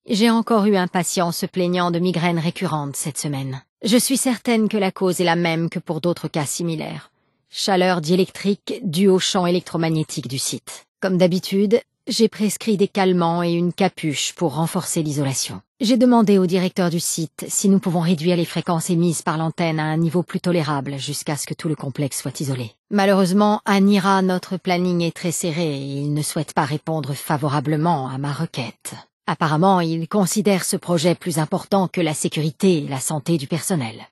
J'ai encore eu un patient se plaignant de migraines récurrentes cette semaine. Je suis certaine que la cause est la même que pour d'autres cas similaires. Chaleur diélectrique due au champ électromagnétique du site. Comme d'habitude, j'ai prescrit des calmants et une capuche pour renforcer l'isolation. J'ai demandé au directeur du site si nous pouvons réduire les fréquences émises par l'antenne à un niveau plus tolérable jusqu'à ce que tout le complexe soit isolé. Malheureusement, à Nira, notre planning est très serré et il ne souhaite pas répondre favorablement à ma requête. Apparemment, il considère ce projet plus important que la sécurité et la santé du personnel.